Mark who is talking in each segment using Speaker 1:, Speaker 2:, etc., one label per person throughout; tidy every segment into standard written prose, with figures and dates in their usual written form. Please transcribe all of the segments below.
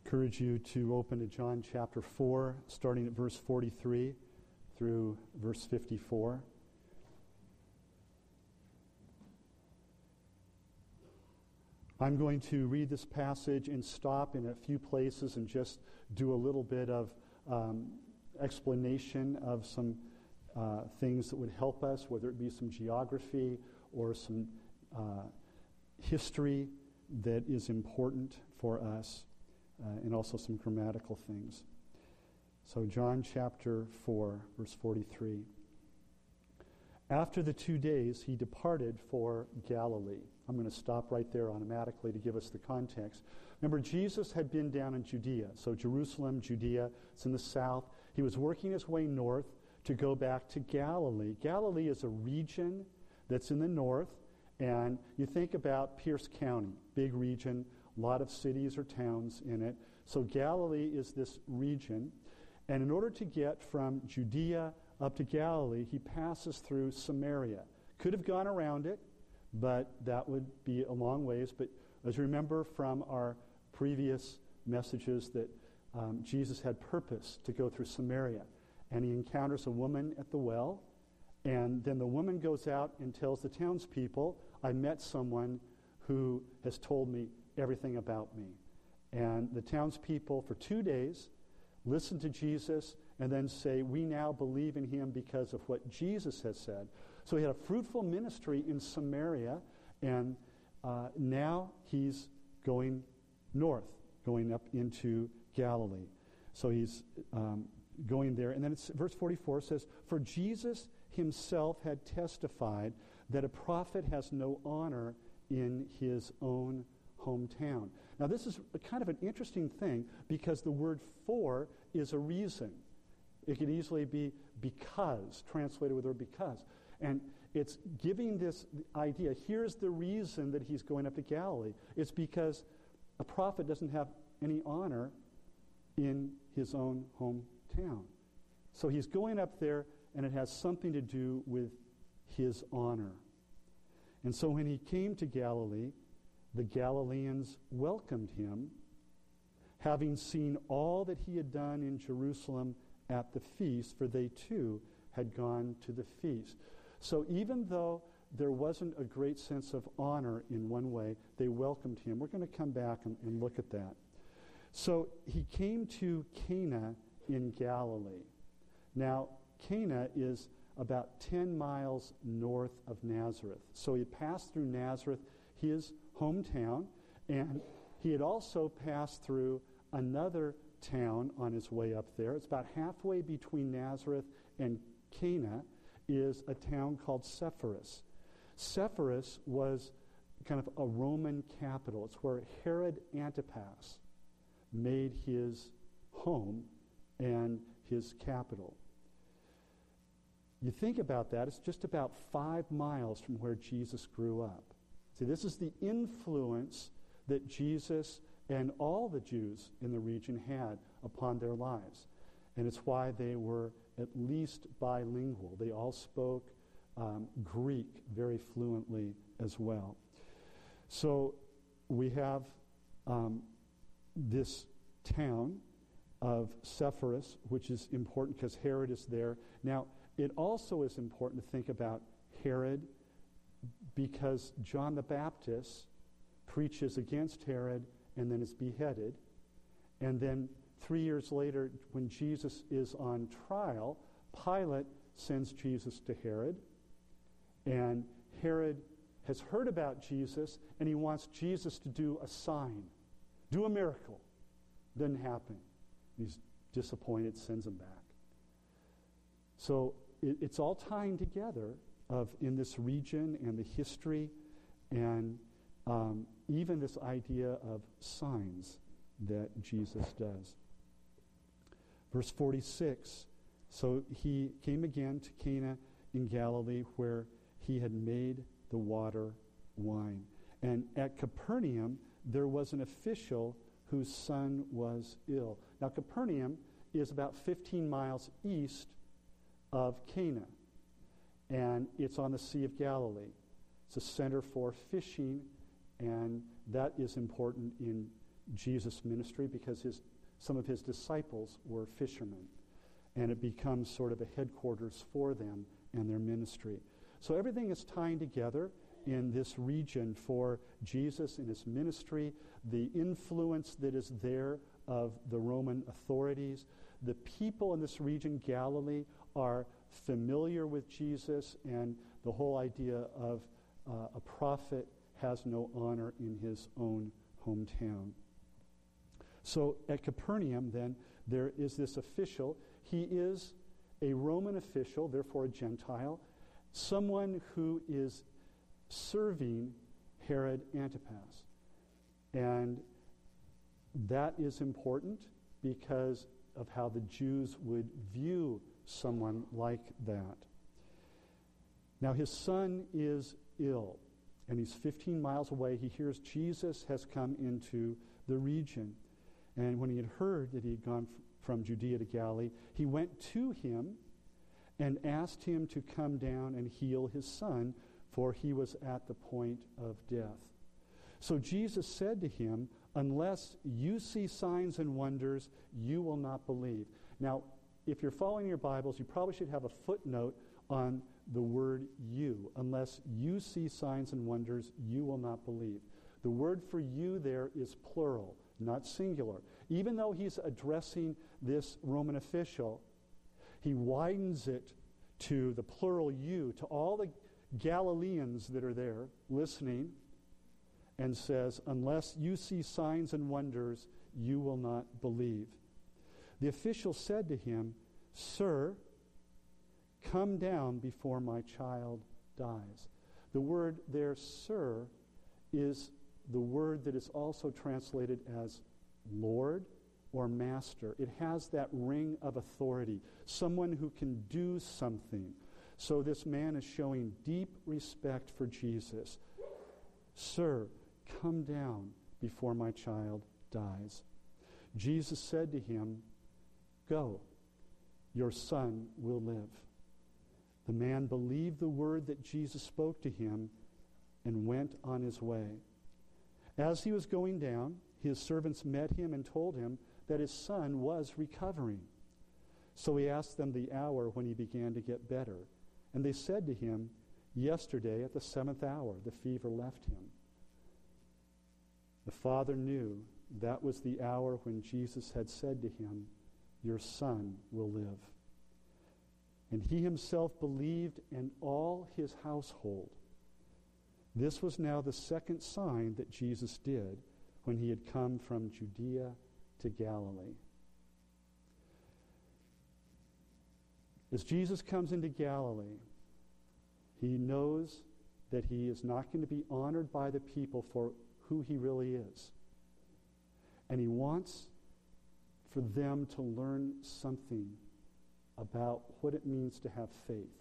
Speaker 1: encourage you to open to John chapter 4, starting at verse 43 through verse 54. I'm going to read this passage and stop in a few places and just do a little bit of explanation of some things that would help us, whether it be some geography or some history that is important for us, and also some grammatical things. So John chapter 4, verse 43. After the 2 days, he departed for Galilee. I'm going to stop right there automatically to give us the context. Remember, Jesus had been down in Judea. So Jerusalem, Judea, it's in the south. He was working his way north to go back to Galilee. Galilee is a region that's in the north. And you think about Pierce County, big region, a lot of cities or towns in it. So Galilee is this region. And in order to get from Judea up to Galilee, he passes through Samaria. Could have gone around it, but that would be a long ways. But as you remember from our previous messages that Jesus had purpose to go through Samaria. And he encounters a woman at the well. And then the woman goes out and tells the townspeople, I met someone who has told me everything about me. And the townspeople for 2 days listen to Jesus and then say, we now believe in him because of what Jesus has said. So he had a fruitful ministry in Samaria, and now he's going north, going up into Galilee. So he's going there. And then verse 44 says, for Jesus himself had testified that a prophet has no honor in his own hometown. Now this is kind of an interesting thing because the word for is a reason. It could easily be because, translated with the word because. And it's giving this idea, here's the reason that he's going up to Galilee. It's because a prophet doesn't have any honor in his own hometown. So he's going up there, and it has something to do with his honor. And so when he came to Galilee, the Galileans welcomed him, having seen all that he had done in Jerusalem at the feast, for they too had gone to the feast. So even though there wasn't a great sense of honor in one way, they welcomed him. We're going to come back and look at that. So he came to Cana in Galilee. Now, Cana is about 10 miles north of Nazareth. So he passed through Nazareth, his hometown, and he had also passed through another town on his way up there. It's about halfway between Nazareth and Cana is a town called Sepphoris. Sepphoris was kind of a Roman capital. It's where Herod Antipas made his home and his capital. You think about that, it's just about 5 miles from where Jesus grew up. See, this is the influence that Jesus and all the Jews in the region had upon their lives. And it's why they were at least bilingual. They all spoke Greek very fluently as well. So we have this town of Sepphoris, which is important because Herod is there. Now, it also is important to think about Herod because John the Baptist preaches against Herod and then is beheaded. And then 3 years later, when Jesus is on trial, Pilate sends Jesus to Herod. And Herod has heard about Jesus, and he wants Jesus to do a sign, do a miracle. Doesn't happen. He's disappointed, sends him back. So it's all tying together in this region and the history and even this idea of signs that Jesus does. Verse 46, so he came again to Cana in Galilee where he had made the water wine. And at Capernaum, there was an official whose son was ill. Now, Capernaum is about 15 miles east of Cana, and it's on the Sea of Galilee. It's a center for fishing, and that is important in Jesus' ministry because some of his disciples were fishermen. And it becomes sort of a headquarters for them and their ministry. So everything is tying together in this region for Jesus and his ministry, the influence that is there of the Roman authorities. The people in this region, Galilee, are familiar with Jesus, and the whole idea of a prophet has no honor in his own hometown. So at Capernaum, then, there is this official. He is a Roman official, therefore a Gentile, someone who is serving Herod Antipas. And that is important because of how the Jews would view someone like that. Now his son is ill, and he's 15 miles away. He hears Jesus has come into the region. And when he had heard that he had gone from Judea to Galilee, he went to him and asked him to come down and heal his son, for he was at the point of death. So Jesus said to him, "Unless you see signs and wonders, you will not believe." Now, if you're following your Bibles, you probably should have a footnote on the word "you." Unless you see signs and wonders, you will not believe. The word for "you" there is plural, not singular. Even though he's addressing this Roman official, he widens it to the plural "you," to all the Galileans that are there listening, and says, "Unless you see signs and wonders, you will not believe." The official said to him, "Sir, come down before my child dies." The word there, "sir," is the word that is also translated as Lord or Master. It has that ring of authority, someone who can do something. So this man is showing deep respect for Jesus. "Sir, come down before my child dies." Jesus said to him, "Go, your son will live." The man believed the word that Jesus spoke to him and went on his way. As he was going down, his servants met him and told him that his son was recovering. So he asked them the hour when he began to get better. And they said to him, "Yesterday at the 7th hour, the fever left him." The father knew that was the hour when Jesus had said to him, "Your son will live." And he himself believed, and all his household. This was now the second sign that Jesus did when he had come from Judea to Galilee. As Jesus comes into Galilee, he knows that he is not going to be honored by the people for who he really is. And he wants for them to learn something about what it means to have faith.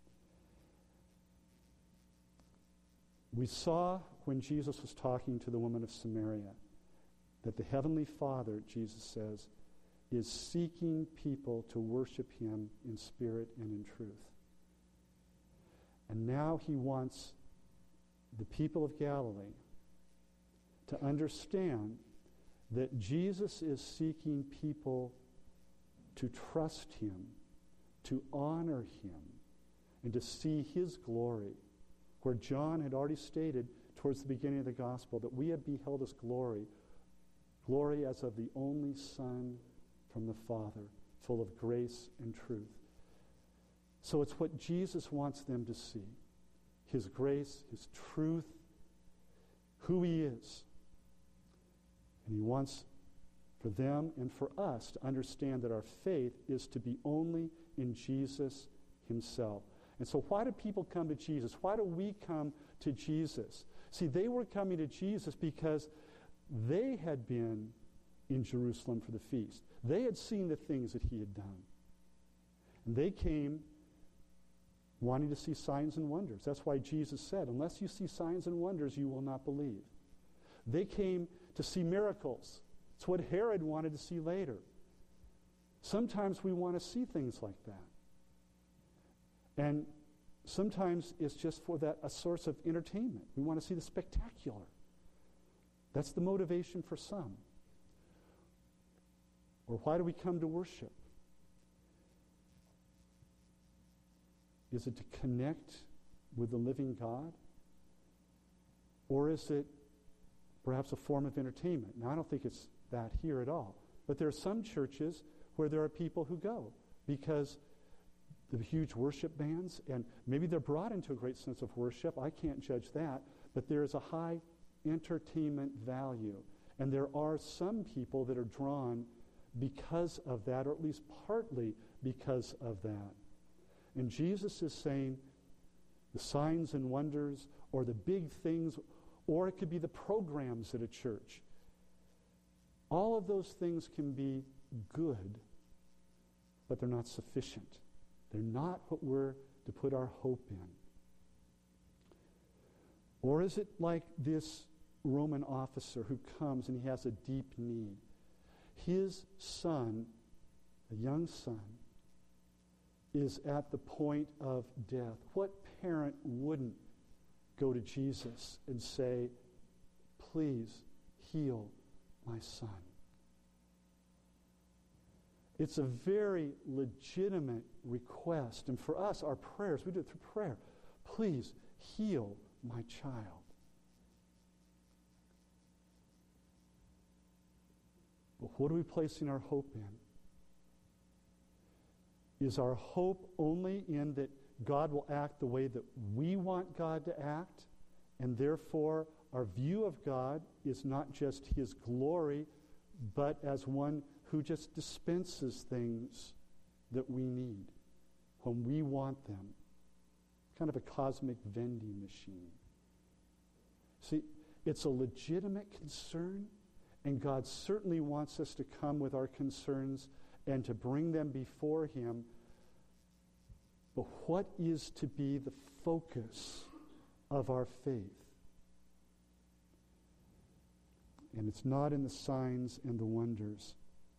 Speaker 1: We saw when Jesus was talking to the woman of Samaria that the Heavenly Father, Jesus says, is seeking people to worship him in spirit and in truth. And now he wants the people of Galilee to understand that Jesus is seeking people to trust him, to honor him, and to see his glory. Where John had already stated towards the beginning of the gospel that we have beheld his glory, glory as of the only Son from the Father, full of grace and truth. So it's what Jesus wants them to see. His grace, his truth, who he is. And he wants for them and for us to understand that our faith is to be only in Jesus himself. And so why do people come to Jesus? Why do we come to Jesus? See, they were coming to Jesus because they had been in Jerusalem for the feast. They had seen the things that he had done. And they came wanting to see signs and wonders. That's why Jesus said, "Unless you see signs and wonders, you will not believe." They came to see miracles. It's what Herod wanted to see later. Sometimes we want to see things like that. And sometimes it's just for a source of entertainment. We want to see the spectacular. That's the motivation for some. Or why do we come to worship? Is it to connect with the living God? Or is it perhaps a form of entertainment? Now, I don't think it's that here at all. But there are some churches where there are people who go because the huge worship bands, and maybe they're brought into a great sense of worship. I can't judge that. But there is a high entertainment value. And there are some people that are drawn because of that, or at least partly because of that. And Jesus is saying the signs and wonders, or the big things, or it could be the programs at a church. All of those things can be good, but they're not sufficient. They're not what we're to put our hope in. Or is it like this Roman officer who comes and he has a deep need? His son, a young son, is at the point of death. What parent wouldn't go to Jesus and say, please heal my son? It's a very legitimate request. And for us, our prayers, we do it through prayer. Please heal my child. But what are we placing our hope in? Is our hope only in that God will act the way that we want God to act, and therefore our view of God is not just His glory, but as one who just dispenses things that we need when we want them? Kind of a cosmic vending machine. See, it's a legitimate concern, and God certainly wants us to come with our concerns and to bring them before Him. But what is to be the focus of our faith? And it's not in the signs and the wonders.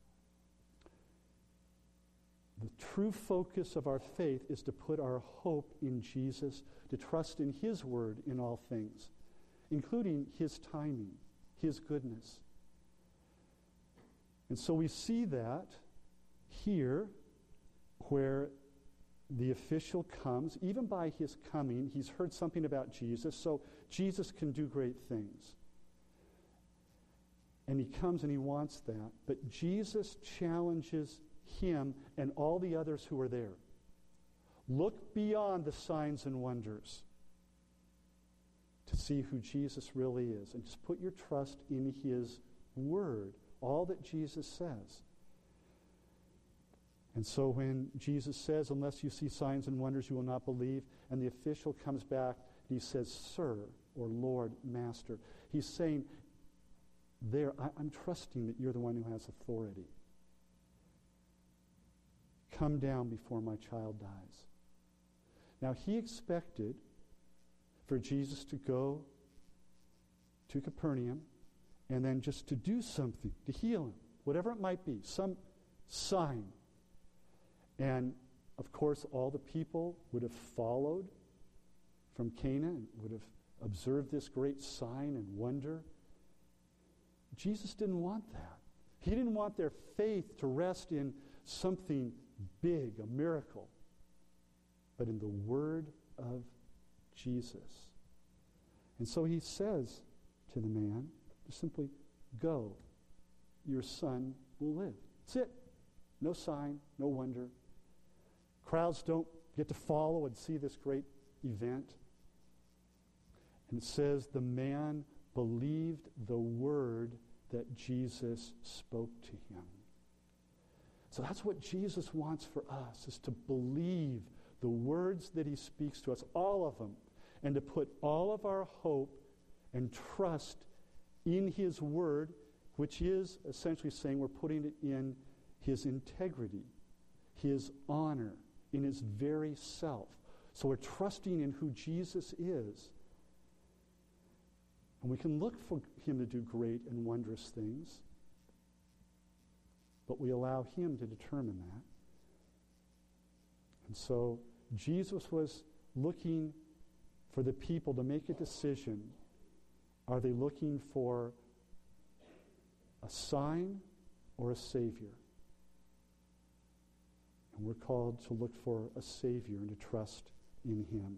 Speaker 1: The true focus of our faith is to put our hope in Jesus, to trust in His word in all things, including His timing, His goodness. And so we see that here, where the official comes, even by his coming, he's heard something about Jesus, so Jesus can do great things. And he comes and he wants that. But Jesus challenges him and all the others who are there. Look beyond the signs and wonders to see who Jesus really is. And just put your trust in His word, all that Jesus says. And so when Jesus says, unless you see signs and wonders, you will not believe, and the official comes back and he says, Sir, or Lord, Master, he's saying, I'm trusting that you're the one who has authority. Come down before my child dies. Now, he expected for Jesus to go to Capernaum and then just to do something, to heal him, whatever it might be, some sign. And, of course, all the people would have followed from Cana and would have observed this great sign and wonder. Jesus didn't want that. He didn't want their faith to rest in something big, a miracle, but in the word of Jesus. And so he says to the man, just simply, go, your son will live. That's it. No sign, no wonder. Crowds don't get to follow and see this great event. And it says the man believed the word that Jesus spoke to him. So that's what Jesus wants for us, is to believe the words that he speaks to us, all of them, and to put all of our hope and trust in his word, which is essentially saying we're putting it in his integrity, his honor, in his very self. So we're trusting in who Jesus is. And we can look for him to do great and wondrous things, but we allow him to determine that. And so Jesus was looking for the people to make a decision. Are they looking for a sign or a Savior? And we're called to look for a Savior and to trust in him.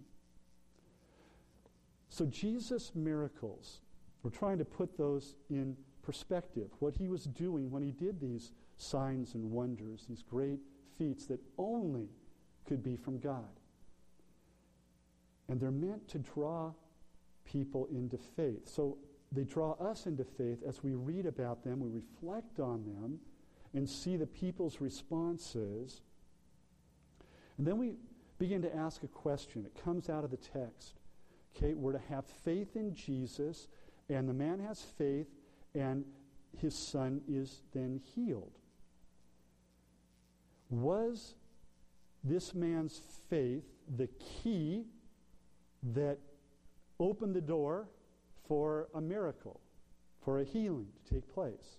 Speaker 1: So Jesus' miracles, we're trying to put those in perspective. What he was doing when he did these signs and wonders, these great feats that only could be from God. And they're meant to draw people into faith. So they draw us into faith as we read about them, we reflect on them, and see the people's responses. And then we begin to ask a question. It comes out of the text. Okay, we're to have faith in Jesus, and the man has faith, and his son is then healed. Was this man's faith the key that opened the door for a miracle, for a healing to take place?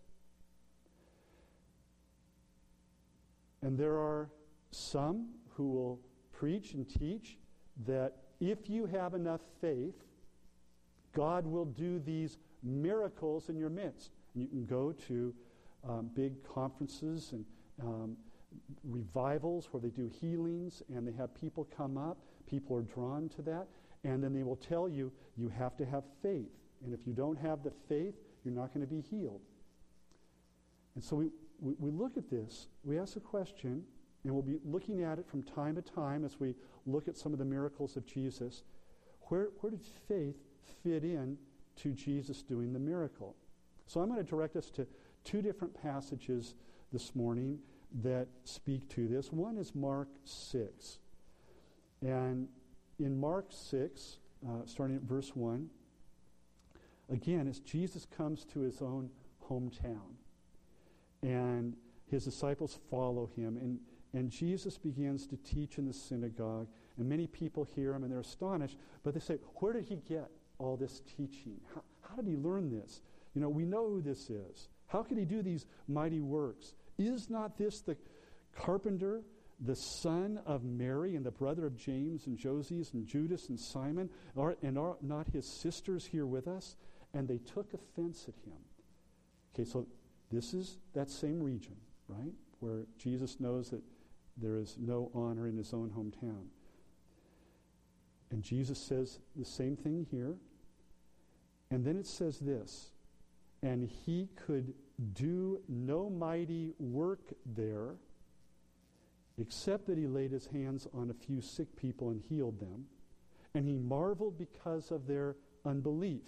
Speaker 1: And there are some who will preach and teach that if you have enough faith, God will do these miracles in your midst. You can go to big conferences and revivals where they do healings and they have people come up. People are drawn to that. And then they will tell you, you have to have faith. And if you don't have the faith, you're not going to be healed. And so we look at this, we ask a question, and we'll be looking at it from time to time as we look at some of the miracles of Jesus. Where did faith fit in to Jesus doing the miracle? So I'm going to direct us to two different passages this morning that speak to this. One is Mark 6. And in Mark 6, starting at verse 1, again, as Jesus comes to his own hometown, and his disciples follow him, and Jesus begins to teach in the synagogue, and many people hear him, and they're astonished, but they say, where did he get all this teaching? How did he learn this? You know, we know who this is. How could he do these mighty works? Is not this the carpenter, the son of Mary, and the brother of James and Joses and Judas and Simon? And are not his sisters here with us? And they took offense at him. Okay, so this is that same region, right? Where Jesus knows that there is no honor in his own hometown. And Jesus says the same thing here. And then it says this, and he could do no mighty work there, except that he laid his hands on a few sick people and healed them. And he marveled because of their unbelief.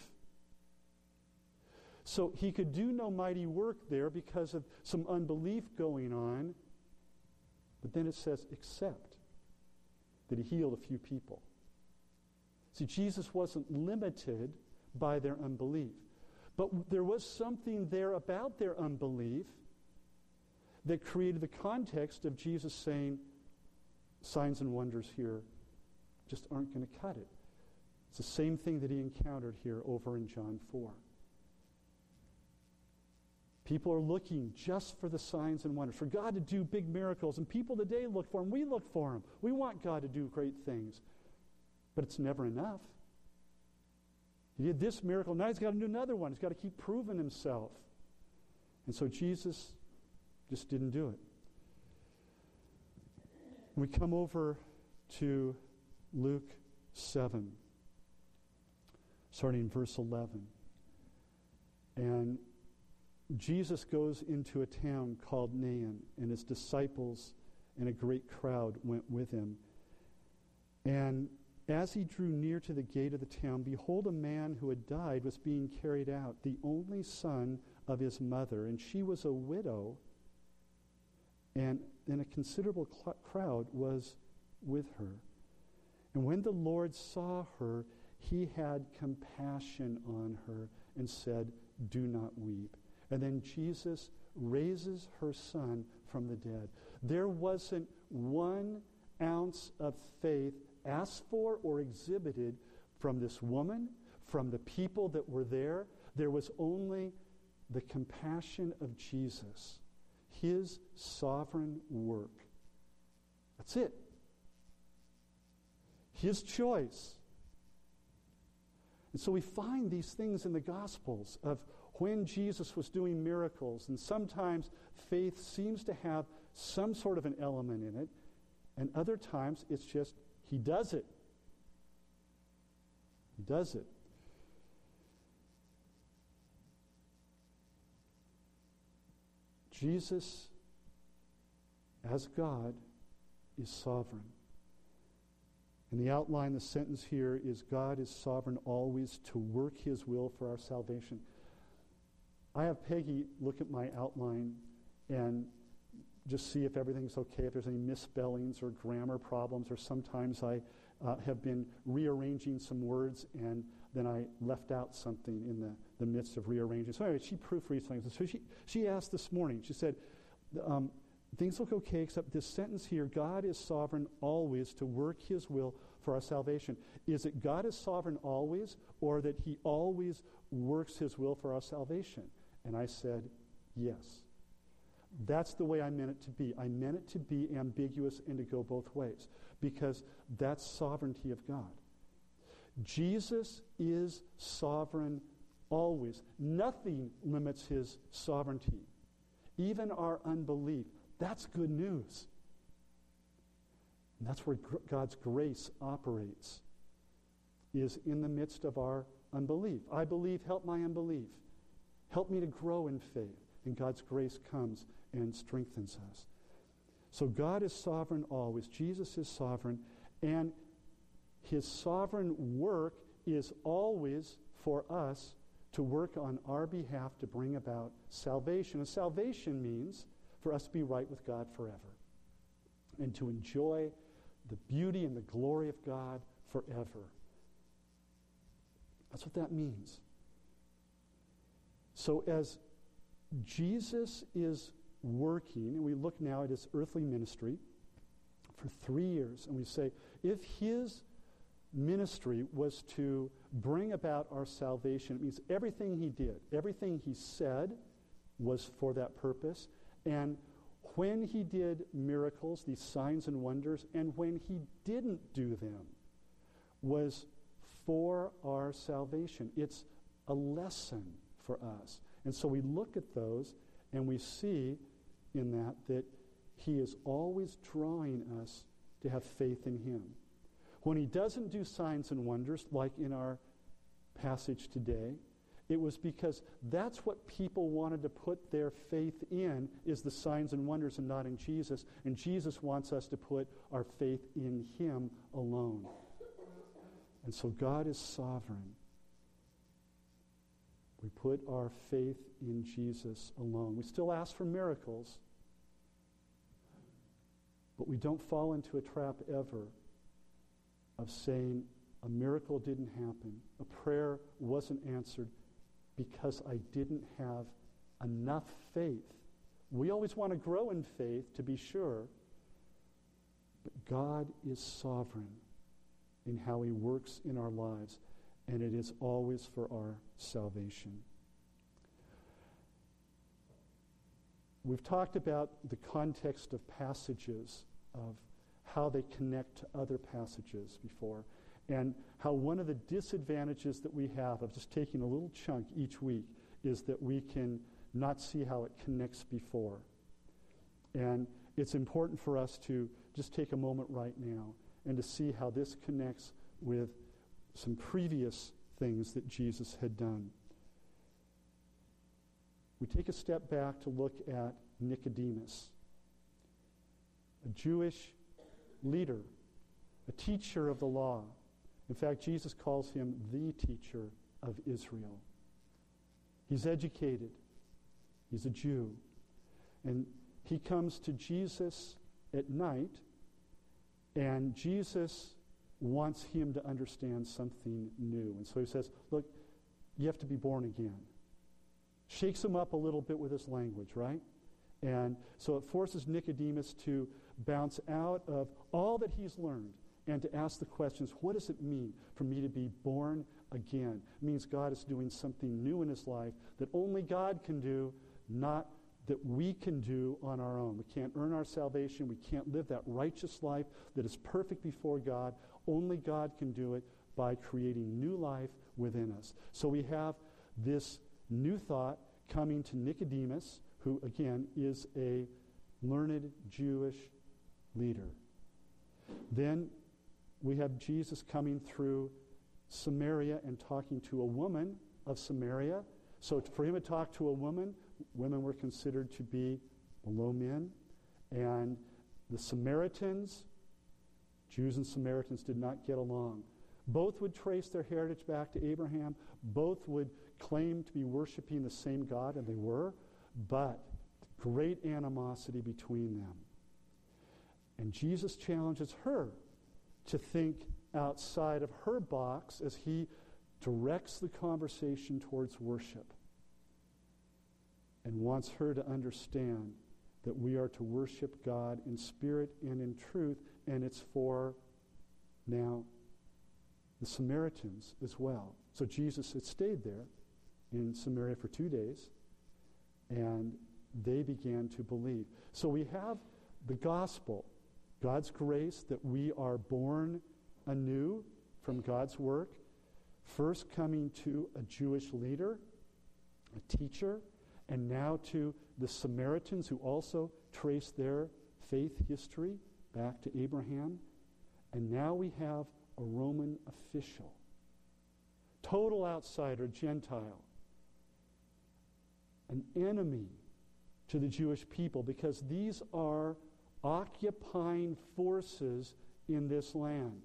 Speaker 1: So he could do no mighty work there because of some unbelief going on. But then it says, except that he healed a few people. See, Jesus wasn't limited by their unbelief. But there was something there about their unbelief that created the context of Jesus saying, signs and wonders here just aren't going to cut it. It's the same thing that he encountered here over in John 4. People are looking just for the signs and wonders, for God to do big miracles. And people today look for him. We look for him. We want God to do great things. But it's never enough. He did this miracle. Now he's got to do another one. He's got to keep proving himself. And so Jesus just didn't do it. We come over to Luke 7, starting in verse 11. And Jesus goes into a town called Nain, and his disciples and a great crowd went with him. And as he drew near to the gate of the town, behold, a man who had died was being carried out, the only son of his mother, and she was a widow, and a considerable crowd was with her. And when the Lord saw her, he had compassion on her and said, do not weep. And then Jesus raises her son from the dead. There wasn't 1 ounce of faith asked for or exhibited from this woman, from the people that were there. There was only the compassion of Jesus, his sovereign work. That's it. His choice. And so we find these things in the Gospels of when Jesus was doing miracles, and sometimes faith seems to have some sort of an element in it, And other times it's just he does it. He does it. Jesus, as God, is sovereign. In the outline, the sentence here is God is sovereign always to work his will for our salvation. I have Peggy look at my outline and just see if everything's okay, if there's any misspellings or grammar problems, or sometimes I have been rearranging some words and then I left out something in the midst of rearranging. So anyway, she proofreads things. So she asked this morning, she said, things look okay except this sentence here, God is sovereign always to work his will for our salvation. Is it God is sovereign always, or that he always works his will for our salvation? And I said, yes. That's the way I meant it to be. I meant it to be ambiguous and to go both ways, because that's sovereignty of God. Jesus is sovereign always. Nothing limits his sovereignty. Even our unbelief. That's good news. And that's where God's grace operates, is in the midst of our unbelief. I believe, help my unbelief. Help me to grow in faith. And God's grace comes and strengthens us. So God is sovereign always. Jesus is sovereign. And his sovereign work is always for us to work on our behalf to bring about salvation. And salvation means for us to be right with God forever and to enjoy the beauty and the glory of God forever. That's what that means. So as Jesus is working, and we look now at his earthly ministry for 3 years, and we say, if his ministry was to bring about our salvation, it means everything he did, everything he said was for that purpose. And when he did miracles, these signs and wonders, and when he didn't do them, was for our salvation. It's a lesson for us. And so we look at those and we see in that he is always drawing us to have faith in him. When he doesn't do signs and wonders, like in our passage today, it was because that's what people wanted to put their faith in, is the signs and wonders and not in Jesus. And Jesus wants us to put our faith in him alone. And so God is sovereign. We put our faith in Jesus alone. We still ask for miracles, but we don't fall into a trap ever of saying a miracle didn't happen, a prayer wasn't answered because I didn't have enough faith. We always want to grow in faith, to be sure, but God is sovereign in how he works in our lives, and it is always for our salvation. We've talked about the context of passages, of how they connect to other passages before, and how one of the disadvantages that we have of just taking a little chunk each week is that we can not see how it connects before. And it's important for us to just take a moment right now and to see how this connects with some previous things that Jesus had done. We take a step back to look at Nicodemus, a Jewish leader, a teacher of the law. In fact, Jesus calls him the teacher of Israel. He's educated. He's a Jew. And he comes to Jesus at night, and Jesus wants him to understand something new. And so he says, look, you have to be born again. Shakes him up a little bit with his language, right? And so it forces Nicodemus to bounce out of all that he's learned and to ask the questions, what does it mean for me to be born again? It means God is doing something new in his life that only God can do, not that we can do on our own. We can't earn our salvation. We can't live that righteous life that is perfect before God. Only God can do it by creating new life within us. So we have this new thought coming to Nicodemus, who, again, is a learned Jewish leader. Then we have Jesus coming through Samaria and talking to a woman of Samaria. So for him to talk to a woman, women were considered to be below men. And the Samaritans, Jews and Samaritans, did not get along. Both would trace their heritage back to Abraham. Both would claim to be worshiping the same God, and they were, but great animosity between them. And Jesus challenges her to think outside of her box as he directs the conversation towards worship and wants her to understand that we are to worship God in spirit and in truth, and it's for now the Samaritans as well. So Jesus had stayed there in Samaria for 2 days, and they began to believe. So we have the gospel, God's grace, that we are born anew from God's work, first coming to a Jewish leader, a teacher, and now to the Samaritans who also trace their faith history back to Abraham. And now we have a Roman official, total outsider, Gentile, an enemy to the Jewish people, because these are occupying forces in this land.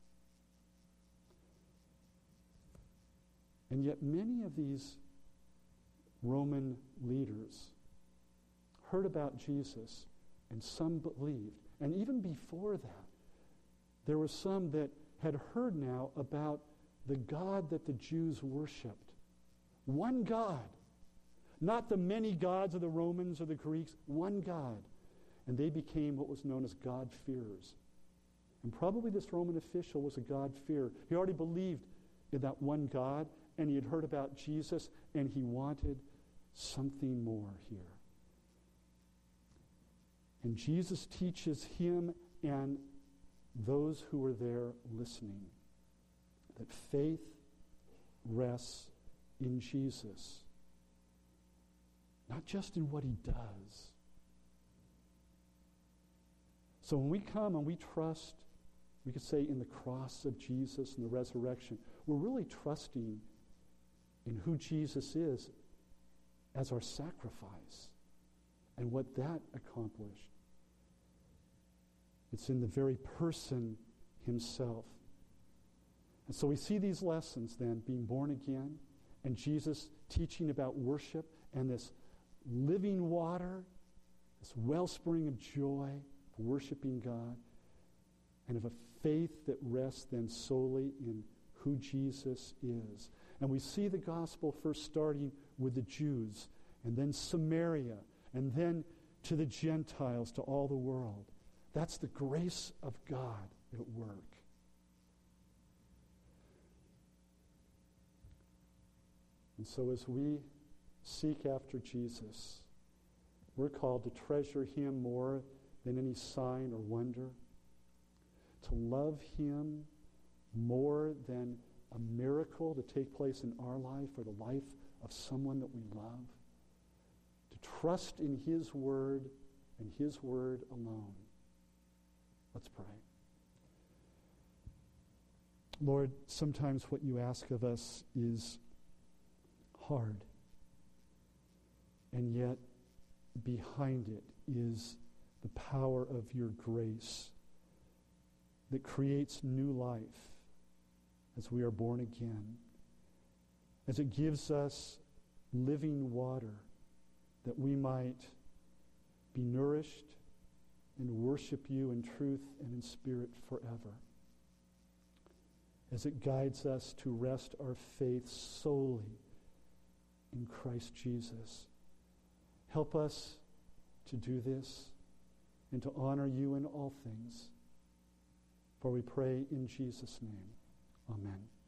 Speaker 1: And yet many of these Roman leaders heard about Jesus, and some believed. And even before that, there were some that had heard now about the God that the Jews worshipped. One God. Not the many gods of the Romans or the Greeks. One God. And they became what was known as God-fearers. And probably this Roman official was a God-fearer. He already believed in that one God, and he had heard about Jesus, and he wanted something more here. And Jesus teaches him and those who were there listening that faith rests in Jesus, not just in what he does. So when we come and we trust, we could say, in the cross of Jesus and the resurrection, we're really trusting in who Jesus is as our sacrifice and what that accomplished. It's in the very person himself. And so we see these lessons then, being born again, and Jesus teaching about worship and this living water, this wellspring of joy for worshiping God, and of a faith that rests then solely in who Jesus is. And we see the gospel first starting with the Jews, and then Samaria, and then to the Gentiles, to all the world. That's the grace of God at work. And so as we seek after Jesus, we're called to treasure him more than any sign or wonder, to love him more than a miracle to take place in our life or the life of someone that we love, to trust in his word and his word alone. Let's pray. Lord, sometimes what you ask of us is hard, and yet behind it is the power of your grace that creates new life as we are born again, as it gives us living water that we might be nourished and worship you in truth and in spirit forever, as it guides us to rest our faith solely in Christ Jesus. Help us to do this and to honor you in all things. For we pray in Jesus' name. Amen.